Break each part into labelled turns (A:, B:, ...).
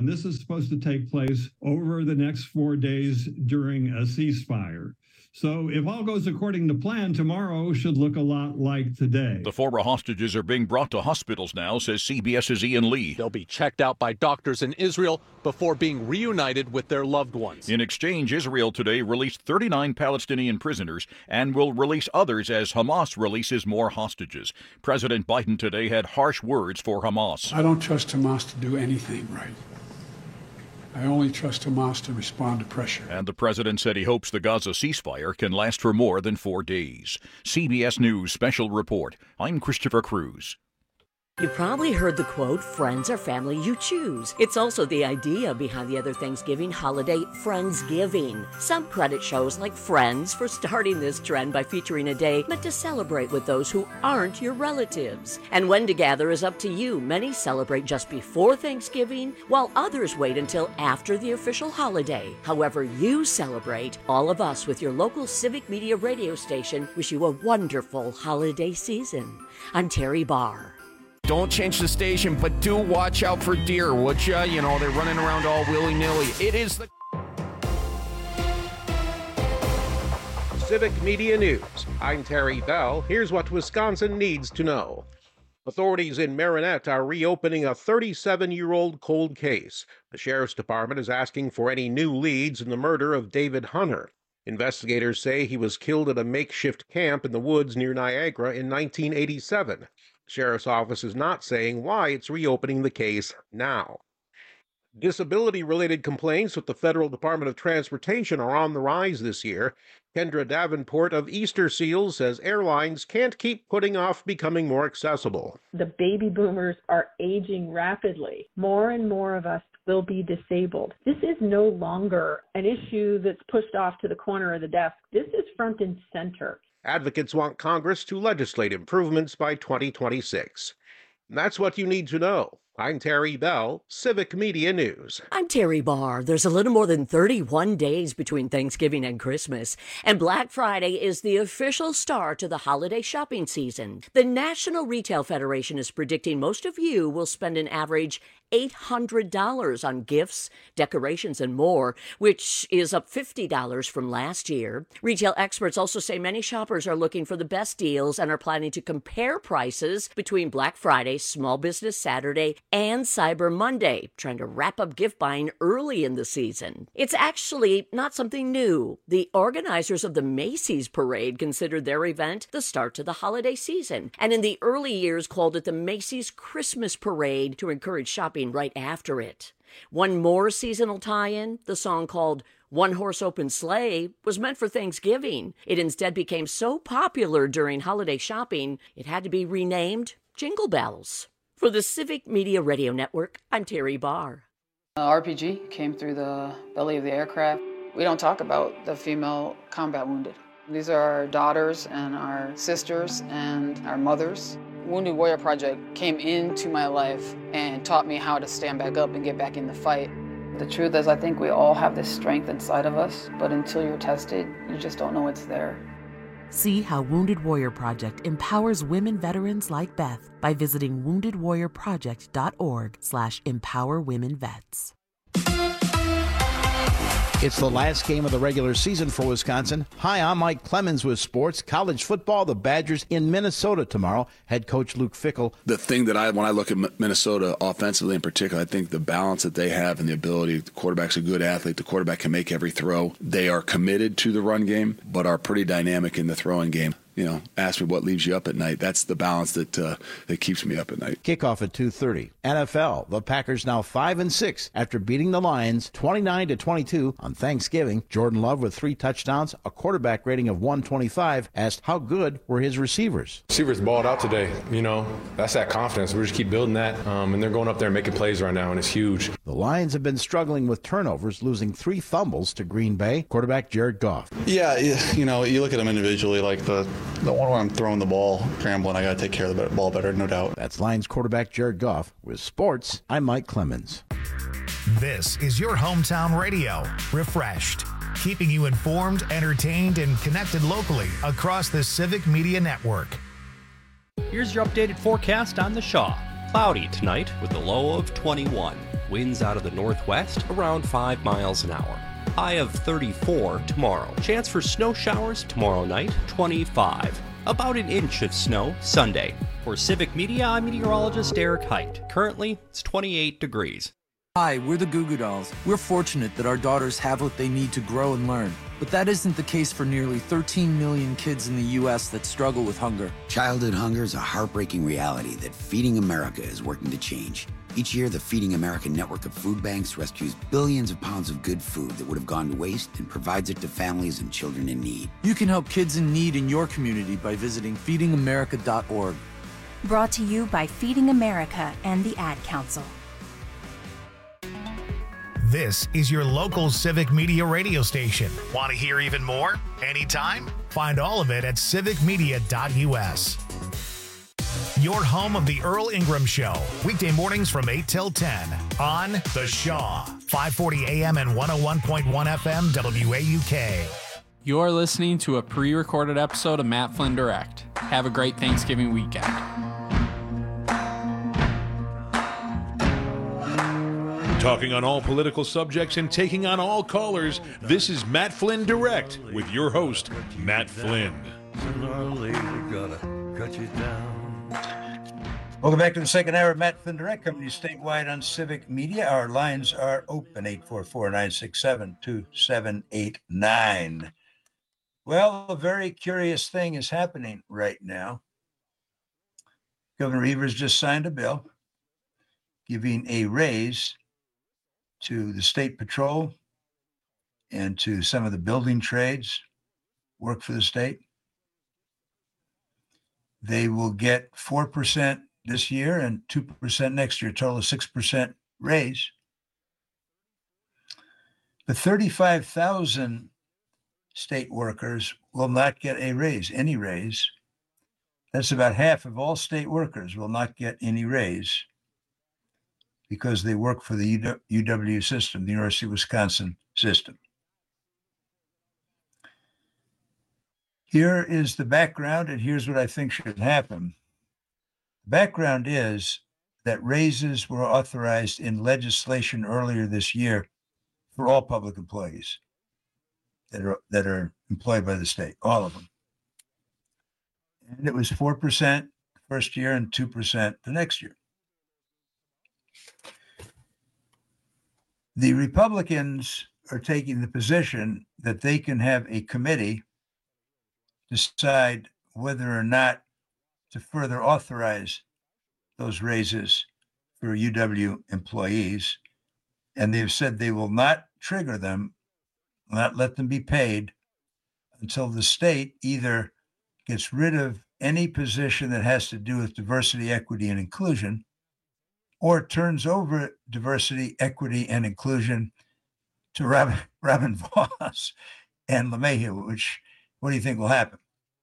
A: And this is supposed to take place over the next 4 days during a ceasefire. So if all goes according to plan, tomorrow should look a lot like today.
B: The former hostages are being brought to hospitals now, says CBS's Ian Lee.
C: They'll be checked out by doctors in Israel before being reunited with their loved ones.
B: In exchange, Israel today released 39 Palestinian prisoners and will release others as Hamas releases more hostages. President Biden today had harsh words for Hamas.
D: I don't trust Hamas to do anything right. I only trust Hamas to respond to pressure.
B: And the president said he hopes the Gaza ceasefire can last for more than 4 days. CBS News Special Report. I'm Christopher Cruz.
E: You probably heard the quote, friends are family you choose. It's also the idea behind the other Thanksgiving holiday, Friendsgiving. Some credit shows like Friends for starting this trend by featuring a day meant to celebrate with those who aren't your relatives. And when to gather is up to you. Many celebrate just before Thanksgiving, while others wait until after the official holiday. However you celebrate, all of us with your local Civic Media radio station wish you a wonderful holiday season. I'm Terry Barr.
F: Don't change the station, but do watch out for deer, would ya? You know, they're running around all willy-nilly. It is the
G: Civic Media News. I'm Terry Bell. Here's what Wisconsin needs to know. Authorities in Marinette are reopening a 37-year-old cold case. The Sheriff's Department is asking for any new leads in the murder of David Hunter. Investigators say he was killed at a makeshift camp in the woods near Niagara in 1987. The Sheriff's Office is not saying why it's reopening the case now. Disability-related complaints with the Federal Department of Transportation are on the rise this year. Kendra Davenport of Easter Seals says airlines can't keep putting off becoming more accessible.
H: The baby boomers are aging rapidly. More and more of us will be disabled. This is no longer an issue that's pushed off to the corner of the desk. This is front and center.
G: Advocates want Congress to legislate improvements by 2026. And that's what you need to know. I'm Terry Bell, Civic Media News.
E: I'm Terry Barr. There's a little more than 31 days between Thanksgiving and Christmas, and Black Friday is the official start to the holiday shopping season. The National Retail Federation is predicting most of you will spend an average $800 on gifts, decorations, and more, which is up $50 from last year. Retail experts also say many shoppers are looking for the best deals and are planning to compare prices between Black Friday, Small Business Saturday, and Cyber Monday, trying to wrap up gift buying early in the season. It's actually not something new. The organizers of the Macy's Parade considered their event the start to the holiday season, and in the early years called it the Macy's Christmas Parade to encourage shopping right after it. One more seasonal tie-in, the song called One Horse Open Sleigh, was meant for Thanksgiving. It instead became so popular during holiday shopping, it had to be renamed Jingle Bells. For the Civic Media Radio Network, I'm Terry Barr.
I: RPG came through the belly of the aircraft. We don't talk about the female combat wounded. These are our daughters and our sisters and our mothers. Wounded Warrior Project came into my life and taught me how to stand back up and get back in the fight. The truth is, I think we all have this strength inside of us, but until you're tested, you just don't know it's there.
J: See how Wounded Warrior Project empowers women veterans like Beth by visiting woundedwarriorproject.org/empowerwomenvets.
K: It's the last game of the regular season for Wisconsin. Hi, I'm Mike Clemens with sports. College football, the Badgers in Minnesota tomorrow. Head coach Luke Fickell.
L: The thing that when I look at Minnesota offensively in particular, I think the balance that they have and the ability, the quarterback's a good athlete, the quarterback can make every throw. They are committed to the run game, but are pretty dynamic in the throwing game. You know, ask me what leaves you up at night. That's the balance that keeps me up at night.
K: Kickoff at 2:30. NFL, the Packers now 5-6 after beating the Lions 29-22 on Thanksgiving. Jordan Love with 3 touchdowns, a quarterback rating of 125, asked how good were his receivers.
M: Receivers balled out today. You know, that's that confidence. We just keep building that, and they're going up there and making plays right now, and it's huge.
K: The Lions have been struggling with turnovers, losing 3 fumbles to Green Bay. Quarterback Jared Goff.
N: Yeah, you know, you look at them individually, like the one where I'm throwing the ball, scrambling, I got to take care of the ball better, no doubt.
K: That's Lions quarterback Jared Goff. With sports, I'm Mike Clemens.
O: This is your hometown radio, Refreshed, keeping you informed, entertained, and connected locally across the Civic Media Network.
P: Here's your updated forecast on the Shaw. Cloudy tonight with a low of 21. Winds out of the northwest around 5 miles an hour. High of 34 tomorrow. Chance for snow showers tomorrow night, 25. About an inch of snow Sunday. For Civic Media, I'm meteorologist Eric Height. Currently, it's 28 degrees.
Q: Hi, we're the Goo Goo Dolls. We're fortunate that our daughters have what they need to grow and learn. But that isn't the case for nearly 13 million kids in the U.S. that struggle with hunger.
R: Childhood hunger is a heartbreaking reality that Feeding America is working to change. Each year, the Feeding America network of food banks rescues billions of pounds of good food that would have gone to waste and provides it to families and children in need.
Q: You can help kids in need in your community by visiting feedingamerica.org.
S: Brought to you by Feeding America and the Ad Council.
O: This is your local Civic Media radio station. Want to hear even more? Anytime? Find all of it at civicmedia.us. Your home of the Earl Ingram Show. Weekday mornings from 8 till 10 on The Shaw. 540 AM and 101.1 FM WAUK.
T: You're listening to a pre-recorded episode of Matt Flynn Direct. Have a great Thanksgiving weekend.
U: Talking on all political subjects and taking on all callers, this is Matt Flynn Direct with your host, Matt Flynn.
V: Welcome back to the second hour of Matt Flynn Direct, coming to you statewide on Civic Media. Our lines are open, 844-967-2789. Well, a very curious thing is happening right now. Governor Evers just signed a bill giving a raise to the state patrol and to some of the building trades work for the state. They will get 4% this year and 2% next year, a total of 6% raise. But 35,000 state workers will not get a raise, any raise. That's about half of all state workers will not get any raise because they work for the UW system, the University of Wisconsin system. Here is the background, and here's what I think should happen. The background is that raises were authorized in legislation earlier this year for all public employees that are employed by the state, all of them. And it was 4% first year and 2% the next year. The Republicans are taking the position that they can have a committee decide whether or not to further authorize those raises for UW employees. And they've said they will not trigger them, not let them be paid until the state either gets rid of any position that has to do with diversity, equity, and inclusion, or turns over diversity, equity, and inclusion to Robin Vos and LeMahieu, which, what do you think will happen?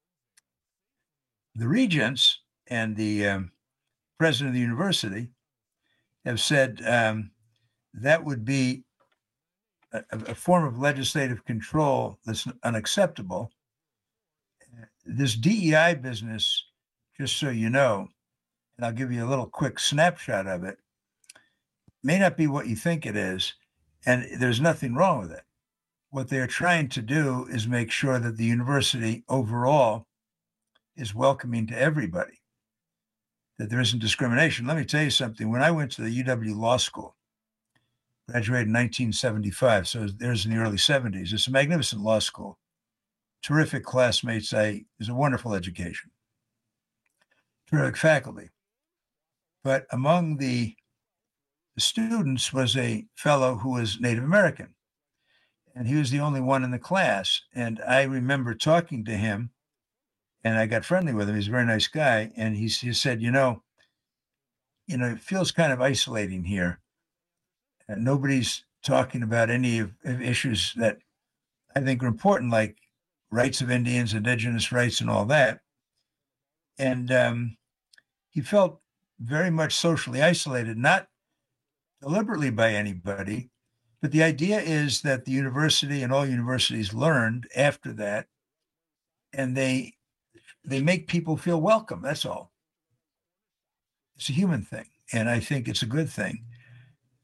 V: The regents and the president of the university have said that would be a form of legislative control that's unacceptable. This DEI business, just so you know, and I'll give you a little quick snapshot of it, may not be what you think it is, and there's nothing wrong with it. What they're trying to do is make sure that the university overall is welcoming to everybody, that there isn't discrimination. Let me tell you something. When I went to the UW Law School, graduated in 1975, so there's in the early 70s. It's a magnificent law school. Terrific classmates. It was a wonderful education. Terrific faculty. But among the students was a fellow who was Native American, and he was the only one in the class. And I remember talking to him, and I got friendly with him. He's a very nice guy. And he said, you know, it feels kind of isolating here. And nobody's talking about any of issues that I think are important, like rights of Indians, indigenous rights, and all that. And he felt very much socially isolated, not deliberately by anybody, but the idea is that the university and all universities learned after that, and they make people feel welcome. That's all. It's a human thing, and I think it's a good thing.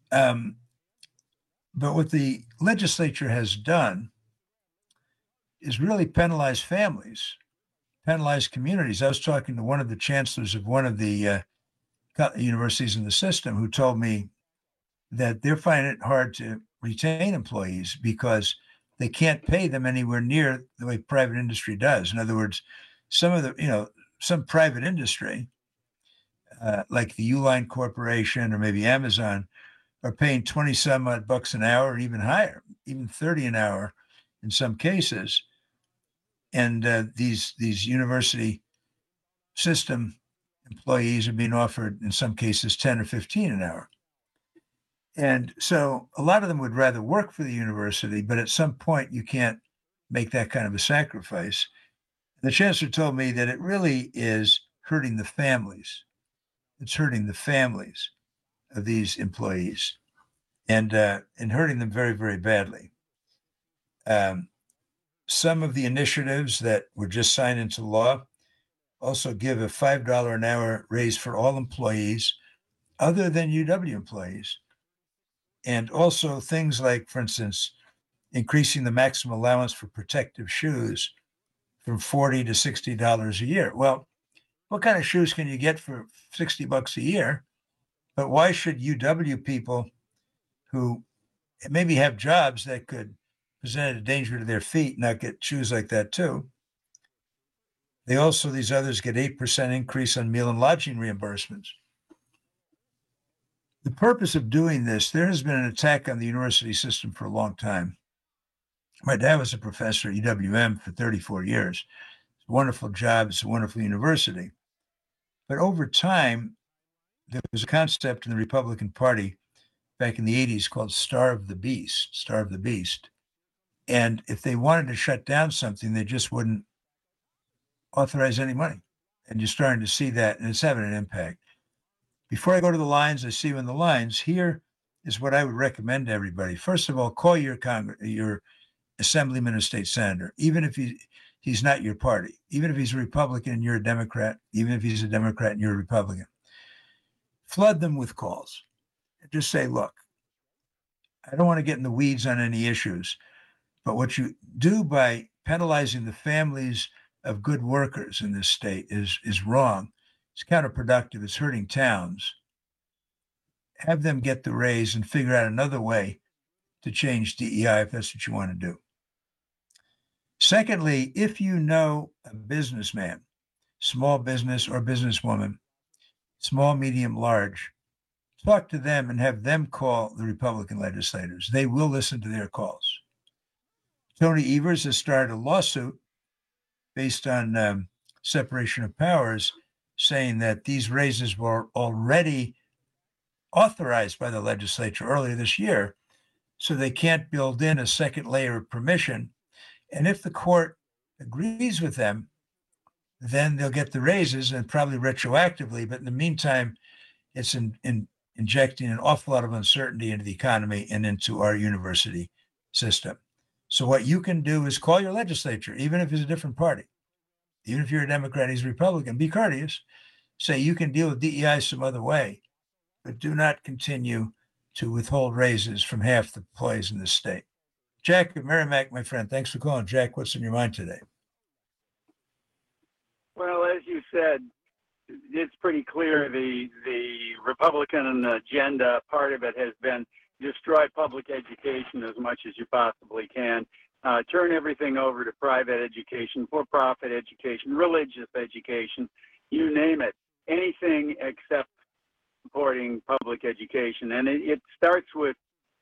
V: But what the legislature has done is really penalize families, penalize communities. I was talking to one of the chancellors of one of the universities in the system who told me that they're finding it hard to retain employees because they can't pay them anywhere near the way private industry does. In other words, some private industry, like the Uline Corporation or maybe Amazon, are paying 20 some odd bucks an hour, or even higher, even 30 an hour in some cases. And these university system employees are being offered, in some cases, 10 or 15 an hour. And so a lot of them would rather work for the university, but at some point you can't make that kind of a sacrifice. The chancellor told me that it really is hurting the families. It's hurting the families of these employees and hurting them very, very badly. Some of the initiatives that were just signed into law also give a $5 an hour raise for all employees other than UW employees. And also things like, for instance, increasing the maximum allowance for protective shoes from $40 to $60 a year. Well, what kind of shoes can you get for $60 a year? But why should UW people who maybe have jobs that could present a danger to their feet not get shoes like that too? These others get 8% increase on meal and lodging reimbursements. The purpose of doing this, there has been an attack on the university system for a long time. My dad was a professor at UWM for 34 years. It's a wonderful job. It's a wonderful university. But over time, there was a concept in the Republican Party back in the 80s called starve the beast. And if they wanted to shut down something, they just wouldn't authorize any money. And you're starting to see that, and it's having an impact. Before I go to the lines, I see you in the lines. Here is what I would recommend to everybody. First of all, call your assemblyman or state senator, even if he's not your party, even if he's a Republican and you're a Democrat, even if he's a Democrat and you're a Republican. Flood them with calls. Just say, look, I don't want to get in the weeds on any issues, but what you do by penalizing the families of good workers in this state is wrong. It's counterproductive. It's hurting towns. Have them get the raise and figure out another way to change DEI if that's what you want to do. Secondly, if you know a businessman, small business or businesswoman, small, medium, large, talk to them and have them call the Republican legislators. They will listen to their calls. Tony Evers has started a lawsuit based on separation of powers, saying that these raises were already authorized by the legislature earlier this year, so they can't build in a second layer of permission. And if the court agrees with them, then they'll get the raises and probably retroactively. But in the meantime, it's injecting an awful lot of uncertainty into the economy and into our university system. So what you can do is call your legislature, even if it's a different party. Even if you're a Democrat, he's a Republican, be courteous. Say you can deal with DEI some other way, but do not continue to withhold raises from half the employees in this state. Jack of Merrimack, my friend, thanks for calling. Jack, what's in your mind today?
A: Well, as you said, it's pretty clear the Republican agenda, part of it has been destroy public education as much as you possibly can. Turn everything over to private education, for-profit education, religious education, you name it, anything except supporting public education. And it starts with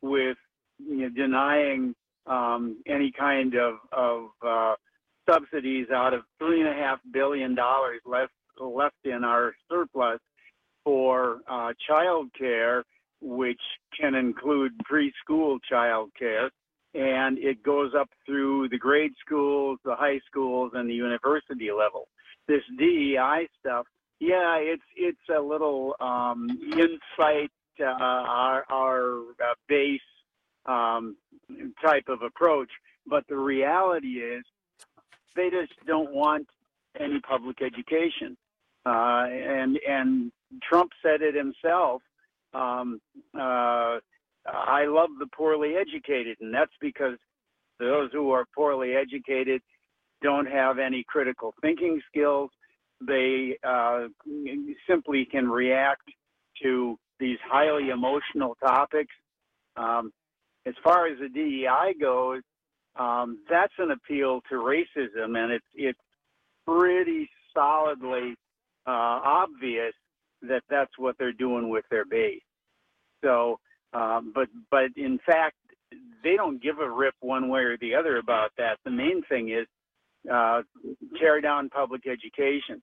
A: denying any kind of subsidies out of $3.5 billion left in our surplus for child care, which can include preschool child care. And it goes up through the grade schools, the high schools, and the university level. This DEI stuff, yeah, it's a little insight, our base type of approach. But the reality is they just don't want any public education. And Trump said it himself. I love the poorly educated, and that's because those who are poorly educated don't have any critical thinking skills. They simply can react to these highly emotional topics. As far as the DEI goes, that's an appeal to racism, and it's pretty solidly obvious that that's what they're doing with their base. So, but in fact, they don't give a rip one way or the other about that. The main thing is tear down public education.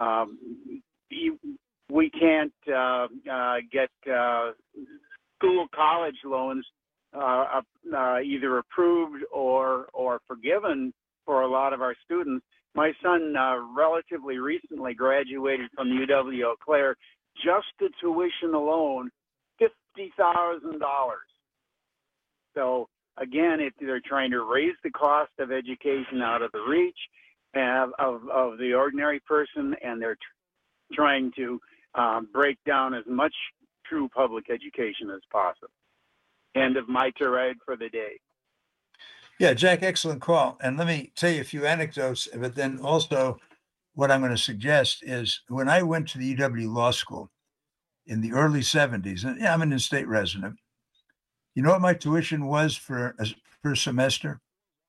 A: We can't get school college loans either approved or forgiven for a lot of our students. My son relatively recently graduated from UW Eau Claire. Just the tuition alone, $50,000. So again, they're trying to raise the cost of education out of the reach of the ordinary person, and they're trying to break down as much true public education as possible. End of my tirade for the day.
V: Yeah, Jack, excellent call. And let me tell you a few anecdotes, but then also what I'm going to suggest is when I went to the UW Law School in the early 70s, and I'm an in-state resident, you know what my tuition was per semester?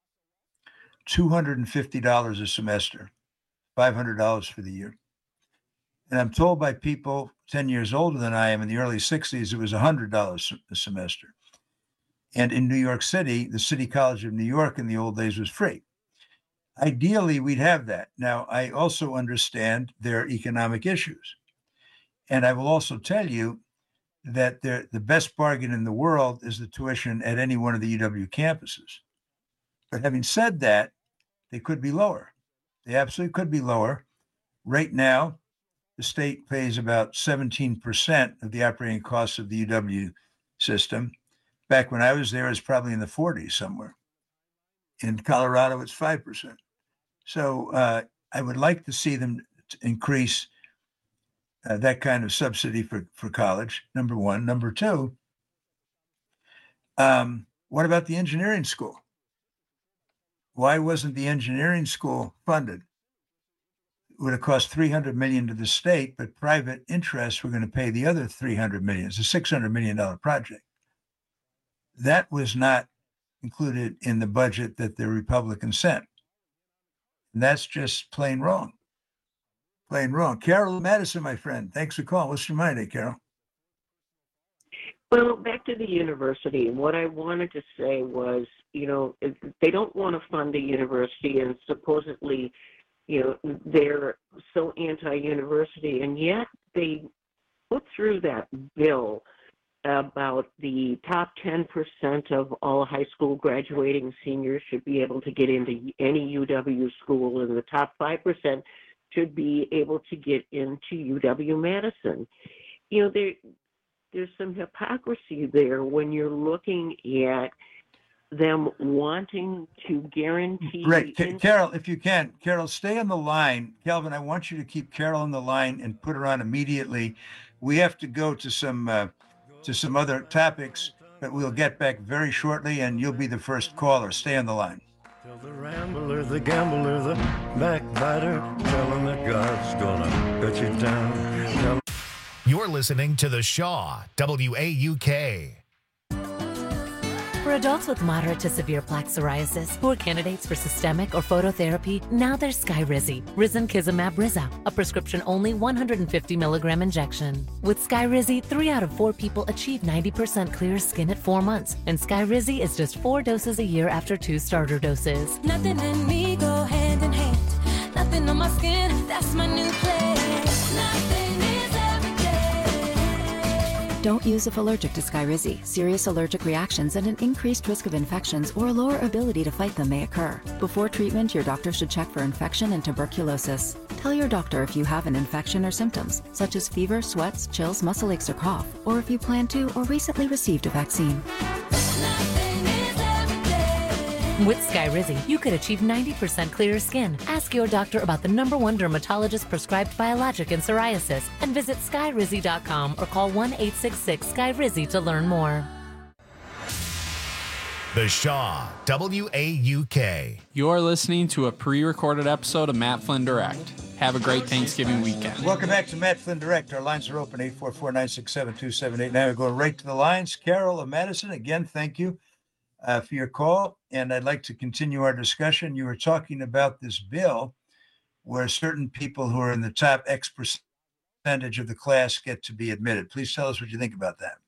V: $250 a semester, $500 for the year. And I'm told by people 10 years older than I am in the early 60s, it was $100 a semester. And in New York City, the City College of New York in the old days was free. Ideally, we'd have that. Now, I also understand there are economic issues. And I will also tell you that the best bargain in the world is the tuition at any one of the UW campuses. But having said that, they could be lower. They absolutely could be lower. Right now, the state pays about 17% of the operating costs of the UW system. Back when I was there, it was probably in the 40s somewhere. In Colorado, it's 5%. So I would like to see them increase that kind of subsidy for college, number one. Number two, what about the engineering school? Why wasn't the engineering school funded? It would have cost $300 million to the state, but private interests were going to pay the other $300 million. It's a $600 million project. That was not included in the budget that the Republicans sent. And that's just plain wrong. Plain wrong. Carol Madison, my friend, thanks for calling. What's your mind, Carol?
C: Well, back to the university. What I wanted to say was, they don't want to fund a university, and supposedly, they're so anti-university, and yet they put through that bill about the top 10% of all high school graduating seniors should be able to get into any UW school, and the top 5% should be able to get into UW-Madison. There's some hypocrisy there when you're looking at them wanting to guarantee.
V: Right. Carol, if you can, Carol, stay on the line. Calvin, I want you to keep Carol on the line and put her on immediately. We have to go to some other topics, but we'll get back very shortly, and you'll be the first caller. Stay on the line.
D: Tell the rambler, the gambler, the backbiter, tell him that God's gonna cut you down.
O: You're listening to The Shaw, WAUK.
J: For adults with moderate to severe plaque psoriasis who are candidates for systemic or phototherapy, now there's Skyrizi, Risankizumab Riza, a prescription-only 150 milligram injection. With Skyrizi, 3 out of 4 people achieve 90% clear skin at 4 months, and Skyrizi is just 4 doses a year after 2 starter doses.
W: Nothing in me go hand in hand. Nothing on my skin, that's my new place. Nothing is every day.
X: Don't use if allergic to Skyrizi. Serious allergic reactions and an increased risk of infections or a lower ability to fight them may occur. Before treatment, your doctor should check for infection and tuberculosis. Tell your doctor if you have an infection or symptoms, such as fever, sweats, chills, muscle aches, or cough, or if you plan to or recently received a vaccine.
J: With Skyrizi, you could achieve 90% clearer skin. Ask your doctor about the #1 dermatologist prescribed biologic in psoriasis and visit skyrizi.com or call 1-866-SKYRIZI to learn more.
O: The Shaw, WAUK.
T: You're listening to a pre-recorded episode of Matt Flynn Direct. Have a great Thanksgiving weekend.
V: Welcome back to Matt Flynn Direct. Our lines are open, 844-967-2778. Now we're going right to the lines. Carol of Madison, again, thank you for your call. And I'd like to continue our discussion. You were talking about this bill where certain people who are in the top X percentage of the class get to be admitted. Please tell us what you think about that.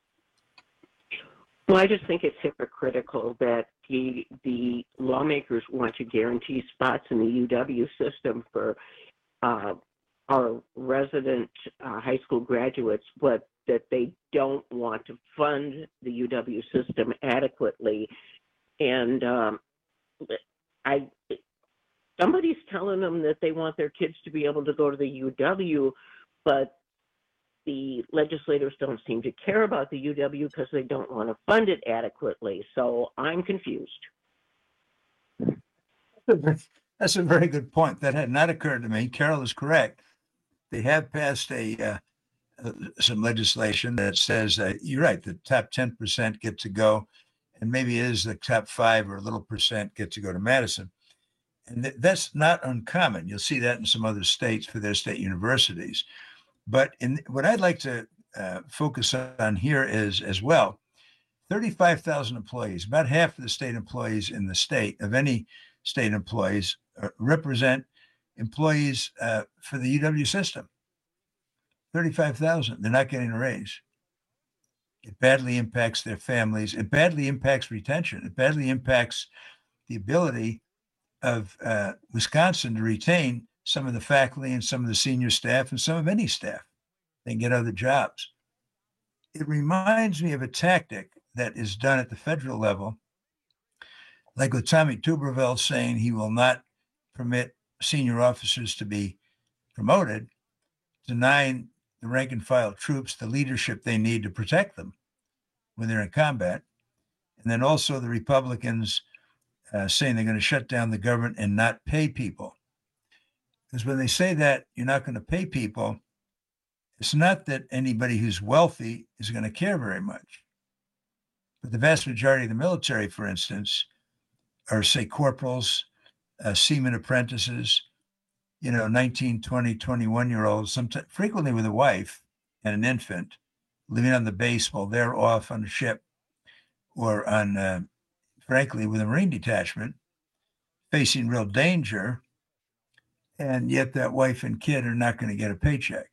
C: Well, I just think it's hypocritical that the lawmakers want to guarantee spots in the UW system for our resident high school graduates, but that they don't want to fund the UW system adequately. And somebody's telling them that they want their kids to be able to go to the UW, but the legislators don't seem to care about the UW because they don't want to fund it adequately. So I'm confused.
V: That's a very good point. That had not occurred to me. Carol is correct. They have passed some legislation that says you're right. The top 10% get to go, and maybe it is the top 5 or a little percent get to go to Madison. And that's not uncommon. You'll see that in some other states for their state universities. But what I'd like to focus on here is as well, 35,000 employees, about half of the state employees in the state, of any state employees, represent employees for the UW system. 35,000. They're not getting a raise. It badly impacts their families. It badly impacts retention. It badly impacts the ability of Wisconsin to retain some of the faculty and some of the senior staff and some of any staff. They can get other jobs. It reminds me of a tactic that is done at the federal level, like with Tommy Tuberville saying he will not permit senior officers to be promoted, denying the rank and file troops the leadership they need to protect them when they're in combat. And then also the Republicans saying they're going to shut down the government and not pay people. Because when they say that you're not going to pay people, it's not that anybody who's wealthy is going to care very much. But the vast majority of the military, for instance, are, say, corporals, seaman apprentices, 19, 20, 21-year-olds, sometimes frequently with a wife and an infant, living on the base while they're off on a ship or on, frankly, with a Marine detachment, facing real danger. And yet that wife and kid are not going to get a paycheck.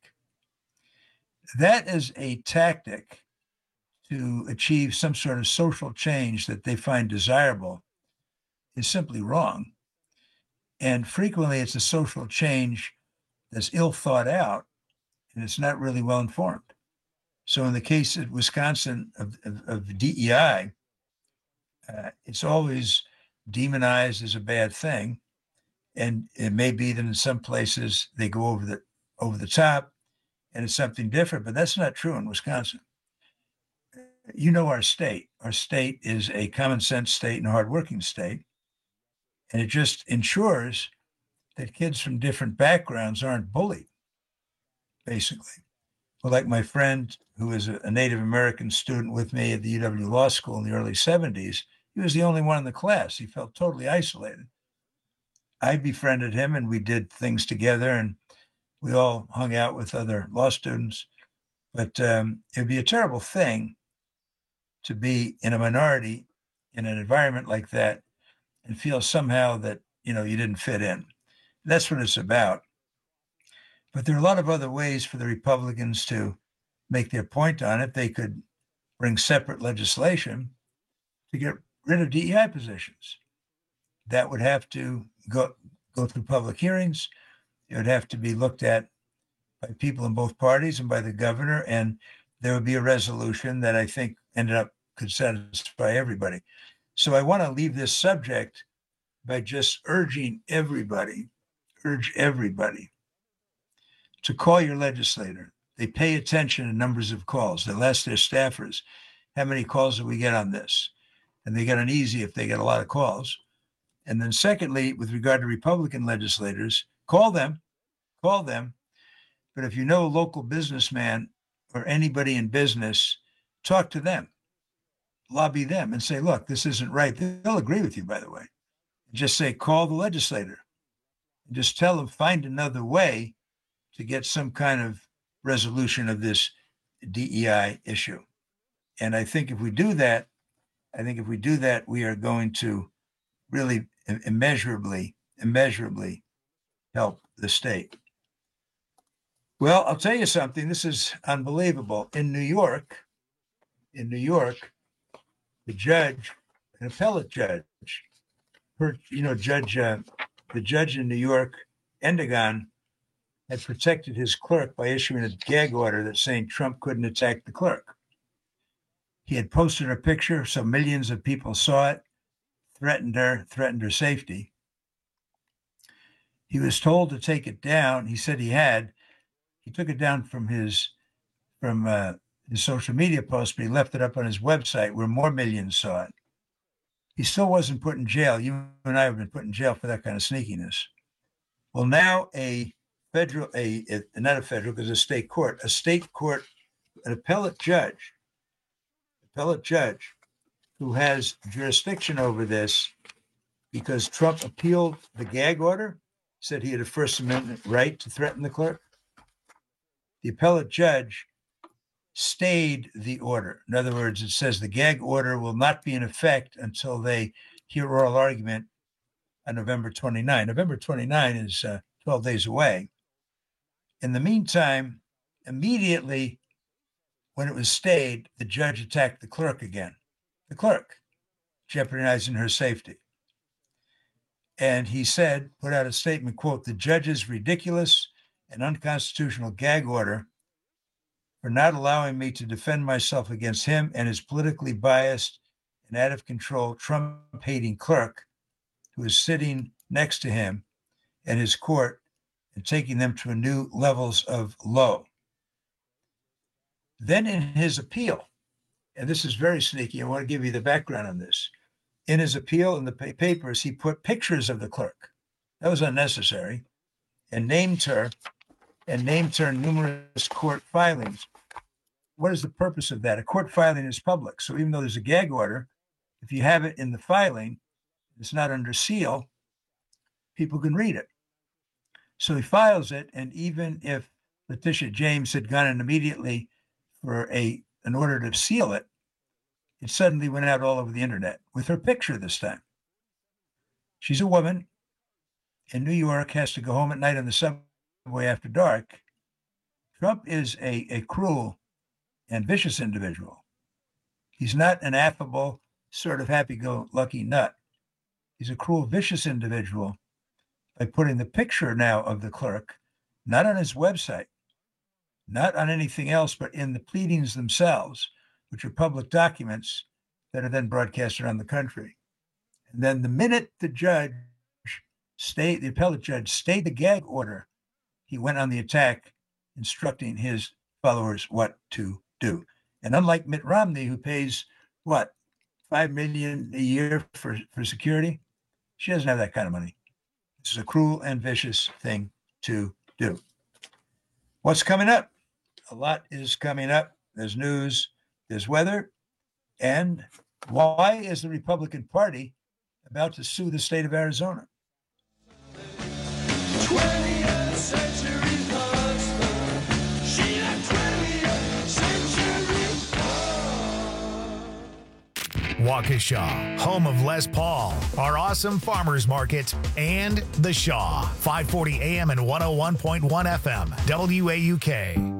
V: That is a tactic to achieve some sort of social change that they find desirable is simply wrong. And frequently it's a social change that's ill thought out and it's not really well informed. So in the case of Wisconsin of DEI, it's always demonized as a bad thing. And it may be that in some places they go over the top and it's something different, but that's not true in Wisconsin. Our state. Our state is a common sense state and a hardworking state. And it just ensures that kids from different backgrounds aren't bullied, basically. Well, like my friend who was a Native American student with me at the UW Law School in the early 70s, he was the only one in the class. He felt totally isolated. I befriended him and we did things together and we all hung out with other law students. But it'd be a terrible thing to be in a minority in an environment like that and feel somehow that, you didn't fit in. That's what it's about. But there are a lot of other ways for the Republicans to make their point on it. They could bring separate legislation to get rid of DEI positions. That would have to go through public hearings. It would have to be looked at by people in both parties and by the governor. And there would be a resolution that I think could satisfy everybody. So I want to leave this subject by just urge everybody to call your legislator. They pay attention to numbers of calls. They'll ask their staffers, how many calls do we get on this? And they get uneasy if they get a lot of calls. And then secondly, with regard to Republican legislators, call them. But if you know a local businessman or anybody in business, talk to them. lobby them and say, look, this isn't right. They'll agree with you, by the way. Just say, call the legislator. Just tell them, find another way to get some kind of resolution of this DEI issue. And I think if we do that, we are going to really immeasurably help the state. Well, I'll tell you something. This is unbelievable. In New York, the judge, an appellate judge, the judge in New York, Endigan, had protected his clerk by issuing a gag order that saying Trump couldn't attack the clerk. He had posted a picture, so millions of people saw it, threatened her safety. He was told to take it down. He said he took it down from his social media post, but he left it up on his website where more millions saw it. He still wasn't put in jail. You and I have been put in jail for that kind of sneakiness. Well, now a state court, an appellate judge who has jurisdiction over this because Trump appealed the gag order, said he had a First Amendment right to threaten the clerk. The appellate judge stayed the order. In other words, it says the gag order will not be in effect until they hear oral argument on November 29. November 29 is 12 days away. In the meantime, immediately when it was stayed, the judge attacked the clerk again. The clerk, jeopardizing her safety. And he said, put out a statement, quote, the judge's ridiculous and unconstitutional gag order for not allowing me to defend myself against him and his politically biased and out of control Trump-hating clerk who is sitting next to him and his court and taking them to new levels of low. Then in his appeal, and this is very sneaky, I want to give you the background on this. In his appeal in the papers, he put pictures of the clerk. That was unnecessary, and named her in numerous court filings. What is the purpose of that? A court filing is public. So even though there's a gag order, if you have it in the filing, it's not under seal, people can read it. So he files it, and even if Letitia James had gone in immediately for an order to seal it, it suddenly went out all over the internet with her picture this time. She's a woman in New York, has to go home at night on the subway after dark. Trump is a cruel and vicious individual. He's not an affable, sort of happy-go-lucky nut. He's a cruel, vicious individual by putting the picture now of the clerk, not on his website, not on anything else, but in the pleadings themselves, which are public documents that are then broadcast around the country. And then the minute the appellate judge stayed the gag order, he went on the attack, instructing his followers what to do. And unlike Mitt Romney, who pays, $5 million a year for security, she doesn't have that kind of money. This is a cruel and vicious thing to do. What's coming up? A lot is coming up. There's news, there's weather, and why is the Republican Party about to sue the state of Arizona?
W: 20th century husband. She a 20th century.
O: Waukesha, home of Les Paul, our awesome farmers market, and The Shaw, 540 AM and 101.1 FM, WAUK.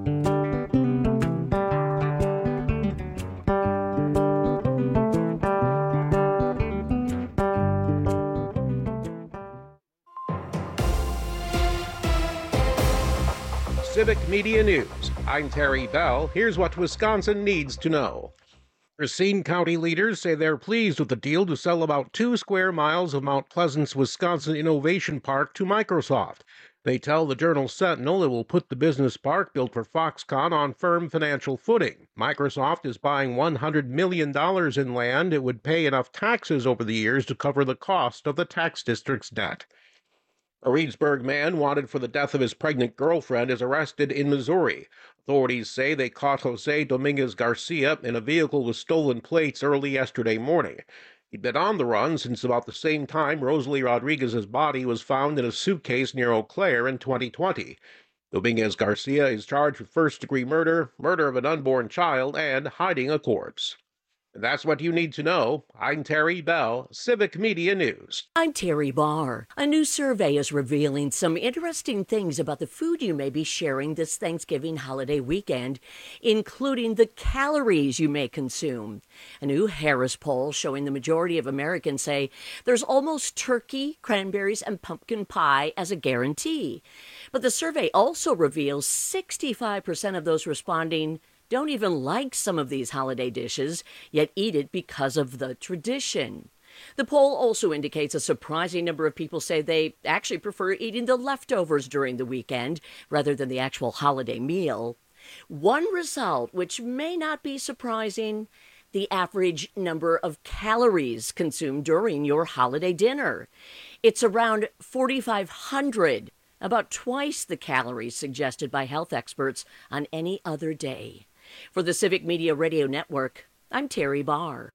B: Civic Media News. I'm Terry Bell. Here's what Wisconsin needs to know. Racine County leaders say they're pleased with the deal to sell about 2 square miles of Mount Pleasant's Wisconsin Innovation Park to Microsoft. They tell the Journal Sentinel it will put the business park built for Foxconn on firm financial footing. Microsoft is buying $100 million in land. It would pay enough taxes over the years to cover the cost of the tax district's debt. A Reedsburg man wanted for the death of his pregnant girlfriend is arrested in Missouri. Authorities say they caught Jose Dominguez Garcia in a vehicle with stolen plates early yesterday morning. He'd been on the run since about the same time Rosalie Rodriguez's body was found in a suitcase near Eau Claire in 2020. Dominguez Garcia is charged with first-degree murder, murder of an unborn child, and hiding a corpse. And that's what you need to know. I'm Terry Bell, Civic Media News.
E: I'm Terry Barr. A new survey is revealing some interesting things about the food you may be sharing this Thanksgiving holiday weekend, including the calories you may consume. A new Harris poll showing the majority of Americans say there's almost turkey, cranberries, and pumpkin pie as a guarantee. But the survey also reveals 65% of those responding don't even like some of these holiday dishes, yet eat it because of the tradition. The poll also indicates a surprising number of people say they actually prefer eating the leftovers during the weekend rather than the actual holiday meal. One result, which may not be surprising, the average number of calories consumed during your holiday dinner. It's around 4,500, about twice the calories suggested by health experts on any other day. For the Civic Media Radio Network, I'm Terry Barr.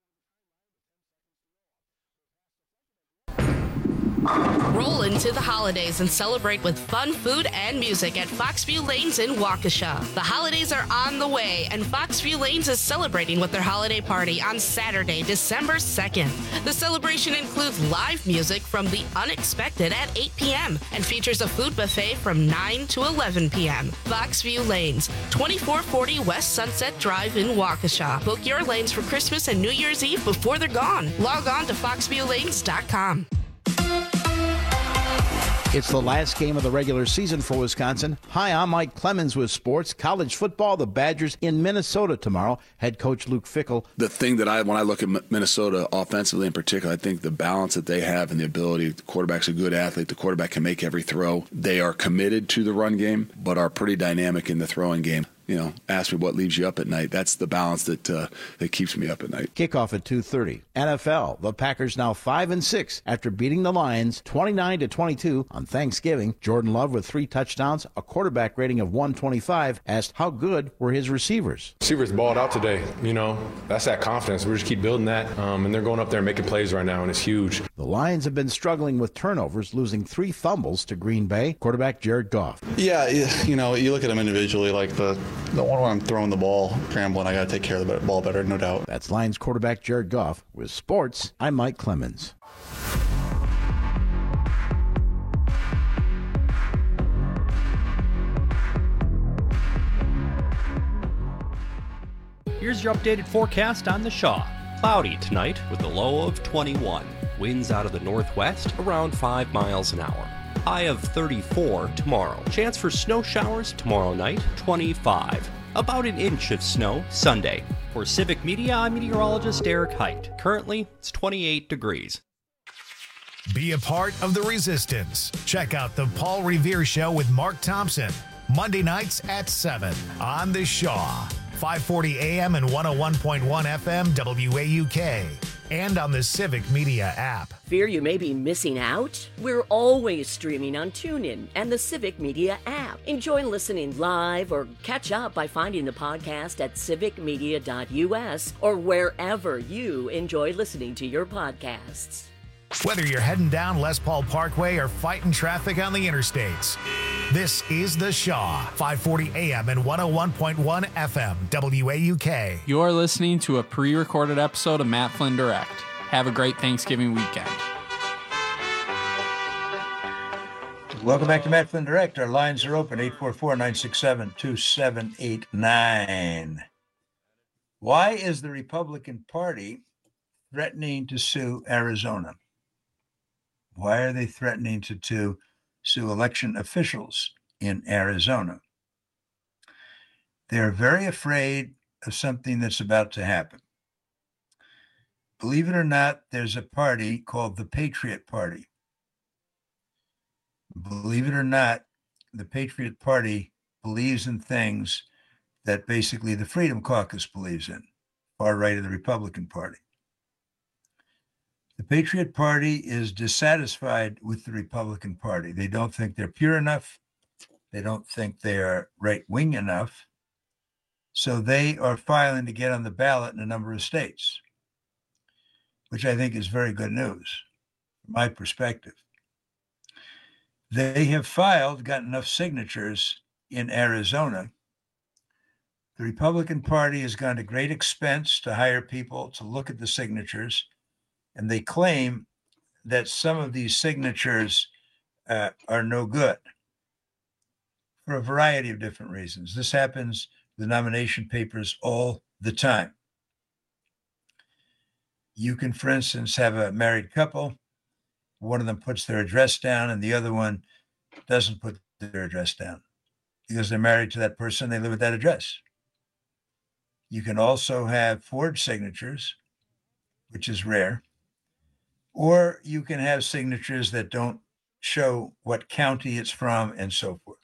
F: Roll into the holidays and celebrate with fun food and music at Foxview Lanes in Waukesha. The holidays are on the way, and Foxview Lanes is celebrating with their holiday party on Saturday, December 2nd. The celebration includes live music from The Unexpected at 8 p.m. and features a food buffet from 9 to 11 p.m. Foxview Lanes, 2440 West Sunset Drive in Waukesha. Book your lanes for Christmas and New Year's Eve before they're gone. Log on to foxviewlanes.com.
K: It's the last game of the regular season for Wisconsin. Hi, I'm Mike Clemens with sports. College football, the Badgers in Minnesota tomorrow. Head coach Luke Fickell.
L: The thing that when I look at Minnesota offensively in particular, I think the balance that they have and the ability, the quarterback's a good athlete, the quarterback can make every throw. They are committed to the run game, but are pretty dynamic in the throwing game. You know, ask me what leaves you up at night. That's the balance that keeps me up at night.
K: Kickoff at 2:30. NFL, the Packers now 5-6 after beating the Lions 29-22 on Thanksgiving. Jordan Love with 3 touchdowns, a quarterback rating of 125, asked how good were his receivers.
M: Receivers balled out today. You know, that's that confidence. We just keep building that, and they're going up there and making plays right now, and it's huge.
K: The Lions have been struggling with turnovers, losing 3 fumbles to Green Bay. Quarterback Jared Goff.
N: Yeah, you know, you look at them individually, like the one where I'm throwing the ball, scrambling, I got to take care of the ball better, no doubt.
K: That's Lions quarterback Jared Goff. With sports, I'm Mike Clemens.
G: Here's your updated forecast on the Shaw.
P: Cloudy tonight with a low of 21. Winds out of the northwest around 5 miles an hour. High of 34 tomorrow. Chance for snow showers tomorrow night, 25. About an inch of snow Sunday. For Civic Media, I'm meteorologist Eric Height. Currently, it's 28 degrees.
O: Be a part of the resistance. Check out the Paul Revere Show with Mark Thompson. Monday nights at 7 on the Shaw. 540 AM and 101.1 FM WAUK. And on the Civic Media app.
E: Fear you may be missing out? We're always streaming on TuneIn and the Civic Media app. Enjoy listening live or catch up by finding the podcast at civicmedia.us or wherever you enjoy listening to your podcasts.
O: Whether you're heading down Les Paul Parkway or fighting traffic on the interstates, this is The Shaw, 540 AM and 101.1 FM, WAUK.
T: You're listening to a pre-recorded episode of Matt Flynn Direct. Have a great Thanksgiving weekend.
V: Welcome back to Matt Flynn Direct. Our lines are open, 844-967-2789. Why is the Republican Party threatening to sue Arizona? Why are they threatening to sue election officials in Arizona? They're very afraid of something that's about to happen. Believe it or not, there's a party called the Patriot Party. Believe it or not, the Patriot Party believes in things that basically the Freedom Caucus believes in, far right of the Republican Party. The Patriot Party is dissatisfied with the Republican Party. They don't think they're pure enough. They don't think they are right-wing enough. So they are filing to get on the ballot in a number of states, which I think is very good news from my perspective. They have filed, got enough signatures in Arizona. The Republican Party has gone to great expense to hire people to look at the signatures, and they claim that some of these signatures are no good for a variety of different reasons. This happens with nomination papers all the time. You can, for instance, have a married couple. One of them puts their address down and the other one doesn't put their address down because they're married to that person. They live at that address. You can also have forged signatures, which is rare, or you can have signatures that don't show what county it's from and so forth.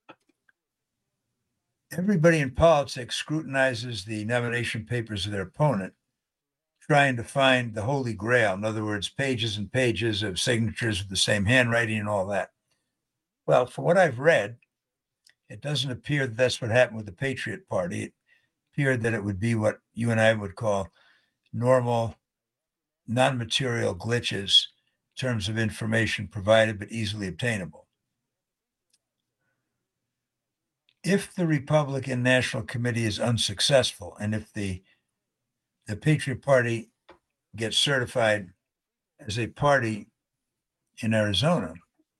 V: Everybody in politics scrutinizes the nomination papers of their opponent, trying to find the holy grail. In other words, pages and pages of signatures with the same handwriting and all that. Well, from what I've read, it doesn't appear that that's what happened with the Patriot Party. It appeared that it would be what you and I would call normal, non-material glitches in terms of information provided but easily obtainable. If the Republican National Committee is unsuccessful, and if the Patriot Party gets certified as a party in Arizona,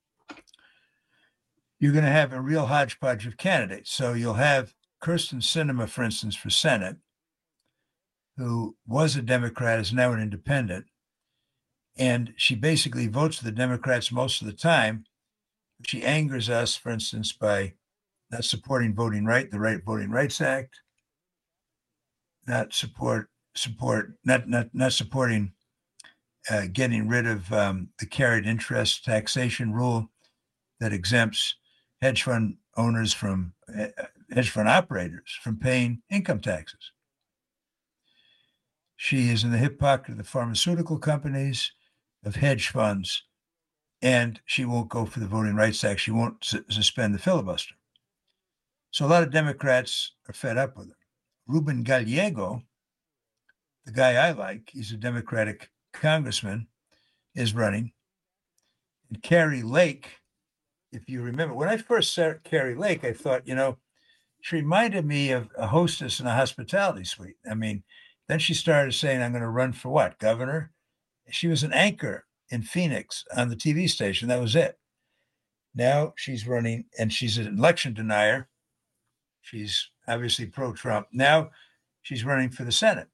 V: you're going to have a real hodgepodge of candidates. So you'll have Kyrsten Sinema, for instance, for Senate, who was a Democrat, is now an independent. And she basically votes for the Democrats most of the time. She angers us, for instance, by not supporting the Voting Rights Act, not supporting getting rid of the carried interest taxation rule that exempts hedge fund owners from hedge fund operators from paying income taxes. She is in the hip pocket of the pharmaceutical companies, of hedge funds, and she won't go for the Voting Rights Act. She won't suspend the filibuster. So a lot of Democrats are fed up with her. Ruben Gallego, the guy I like, he's a Democratic congressman, is running. And Carrie Lake, if you remember, when I first saw Carrie Lake, I thought, she reminded me of a hostess in a hospitality suite. I mean, then she started saying, I'm going to run for what? Governor? She was an anchor in Phoenix on the TV station. That was it. Now she's running, and she's an election denier. She's obviously pro-Trump. Now she's running for the Senate.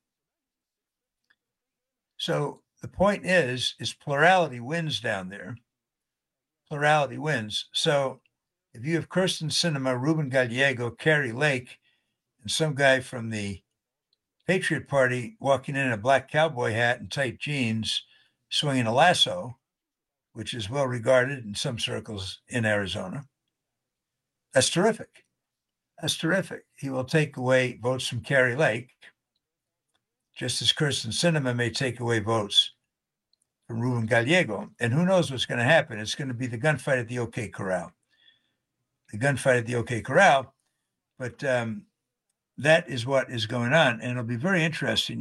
V: So the point is plurality wins down there. Plurality wins. So if you have Kyrsten Sinema, Ruben Gallego, Carrie Lake, and some guy from the Patriot Party walking in a black cowboy hat and tight jeans, swinging a lasso, which is well regarded in some circles in Arizona, that's terrific. That's terrific. He will take away votes from Carrie Lake, just as Kyrsten Sinema may take away votes from Ruben Gallego. And who knows what's going to happen? It's going to be the gunfight at the OK Corral. The gunfight at the OK Corral. But that is what is going on. And it'll be very interesting.